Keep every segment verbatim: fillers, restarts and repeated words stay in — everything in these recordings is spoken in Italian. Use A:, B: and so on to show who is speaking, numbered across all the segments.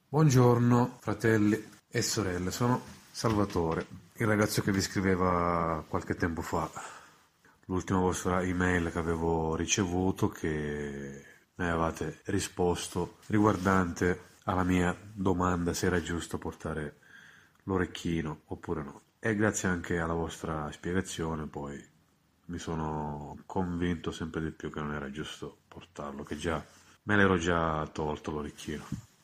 A: Buongiorno fratelli e sorelle, sono Salvatore, il ragazzo che vi scriveva qualche tempo fa l'ultima vostra email che avevo ricevuto, che mi avevate risposto riguardante alla mia domanda se era giusto portare l'orecchino oppure no. E grazie anche alla vostra spiegazione poi mi sono convinto sempre di più che non era giusto portarlo, che già me l'ero già tolto l'orecchino,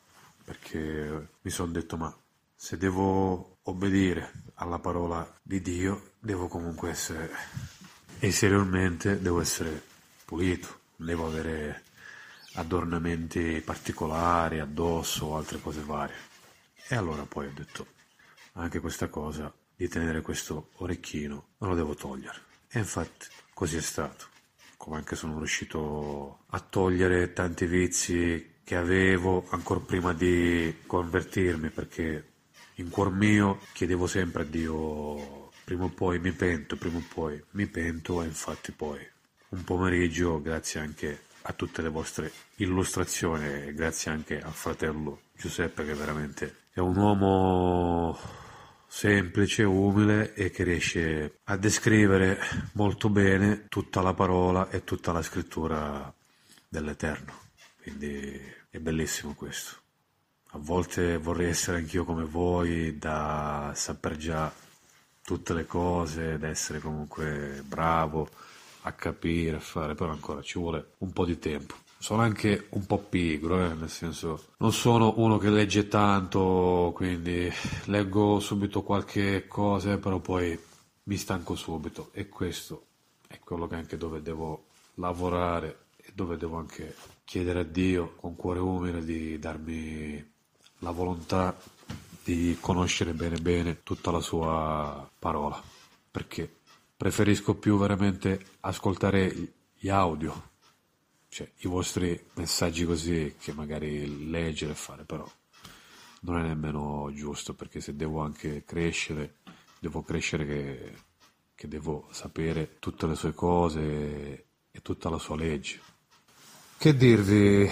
A: perché mi sono detto, ma se devo obbedire alla parola di Dio, devo comunque essere, esteriormente, devo essere pulito, non devo avere adornamenti particolari addosso o altre cose varie. E allora poi ho detto, anche questa cosa di tenere questo orecchino non lo devo togliere. E infatti così è stato. Come anche sono riuscito a togliere tanti vizi che avevo ancora prima di convertirmi, perché in cuor mio chiedevo sempre a Dio, prima o poi mi pento, prima o poi mi pento, e infatti poi un pomeriggio, grazie anche a tutte le vostre illustrazioni e grazie anche al fratello Giuseppe, che veramente è un uomo semplice, umile e che riesce a descrivere molto bene tutta la parola e tutta la scrittura dell'Eterno. Quindi è bellissimo questo. A volte vorrei essere anch'io come voi, da saper già tutte le cose, da essere comunque bravo a capire, a fare, però ancora ci vuole un po' di tempo. Sono anche un po' pigro, eh, nel senso, non sono uno che legge tanto, quindi leggo subito qualche cosa, però poi mi stanco subito, e questo è quello che anche dove devo lavorare e dove devo anche chiedere a Dio con cuore umile di darmi la volontà di conoscere bene bene tutta la sua parola, perché preferisco più veramente ascoltare gli audio, cioè i vostri messaggi così, che magari leggere e fare, però non è nemmeno giusto, perché se devo anche crescere, devo crescere che, che devo sapere tutte le sue cose e tutta la sua legge. Che dirvi,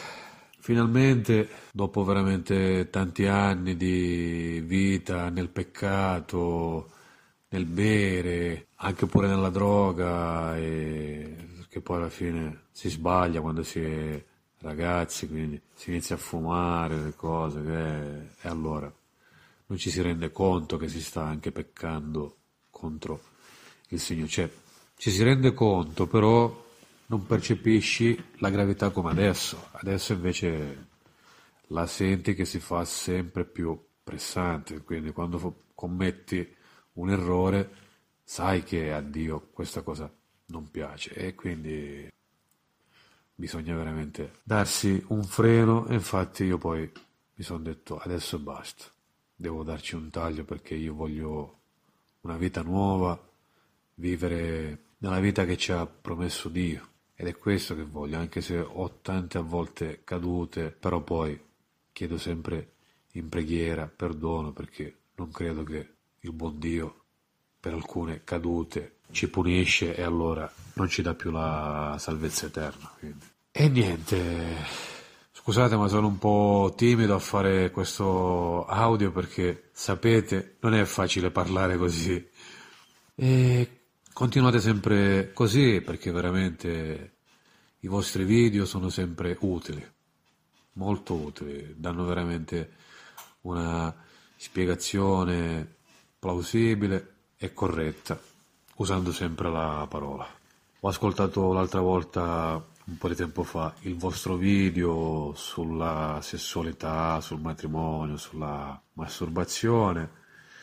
A: finalmente, dopo veramente tanti anni di vita nel peccato, nel bere, anche pure nella droga, e che poi alla fine si sbaglia quando si è ragazzi, quindi si inizia a fumare le cose, che- e allora non ci si rende conto che si sta anche peccando contro il Signore. Cioè, ci si rende conto, però non percepisci la gravità come adesso. Adesso invece la senti che si fa sempre più pressante, quindi quando fo- commetti un errore sai che a Dio questa cosa non piace, e quindi bisogna veramente darsi un freno. E infatti io poi mi sono detto, adesso basta, devo darci un taglio, perché io voglio una vita nuova, vivere nella vita che ci ha promesso Dio, ed è questo che voglio, anche se ho tante a volte cadute, però poi chiedo sempre in preghiera perdono, perché non credo che il buon Dio per alcune cadute ci punisce e allora non ci dà più la salvezza eterna. Quindi. E niente, scusate ma sono un po' timido a fare questo audio, perché sapete non è facile parlare così, e continuate sempre così, perché veramente i vostri video sono sempre utili, molto utili, danno veramente una spiegazione plausibile e corretta, usando sempre la parola. Ho ascoltato l'altra volta, un po' di tempo fa, il vostro video sulla sessualità, sul matrimonio, sulla masturbazione,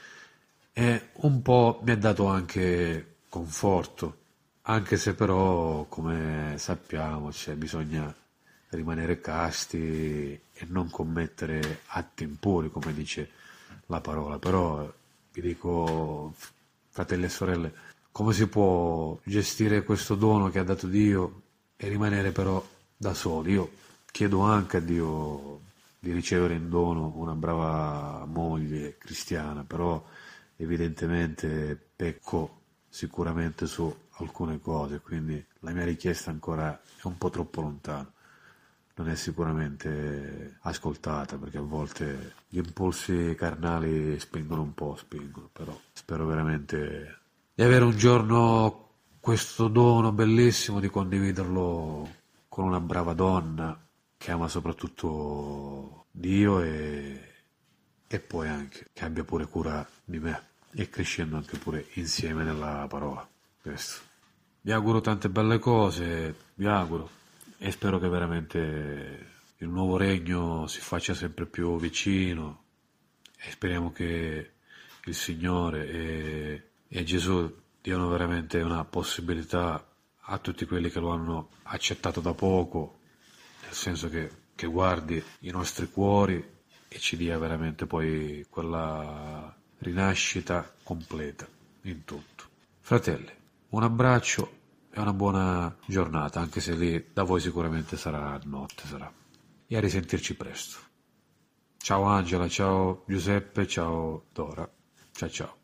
A: e un po' mi ha dato anche conforto, anche se però, come sappiamo, cioè, bisogna rimanere casti e non commettere atti impuri, come dice la parola. Però vi dico, fratelli e sorelle, come si può gestire questo dono che ha dato Dio e rimanere però da soli? Io chiedo anche a Dio di ricevere in dono una brava moglie cristiana, però evidentemente pecco sicuramente su alcune cose, quindi la mia richiesta ancora è un po' troppo lontana. non è sicuramente ascoltata, perché a volte gli impulsi carnali spingono un po', spingono, però spero veramente di avere un giorno questo dono bellissimo di condividerlo con una brava donna che ama soprattutto Dio e, e poi anche che abbia pure cura di me e crescendo anche pure insieme nella parola. Questo. Vi auguro tante belle cose, vi auguro, e spero che veramente il nuovo regno si faccia sempre più vicino e speriamo che il Signore e, e Gesù diano veramente una possibilità a tutti quelli che lo hanno accettato da poco, nel senso che, che guardi i nostri cuori e ci dia veramente poi quella rinascita completa in tutto. Fratelli, un abbraccio e una buona giornata, anche se lì da voi sicuramente sarà notte, sarà. E a risentirci presto. Ciao Angela, ciao Giuseppe, ciao Dora. Ciao ciao.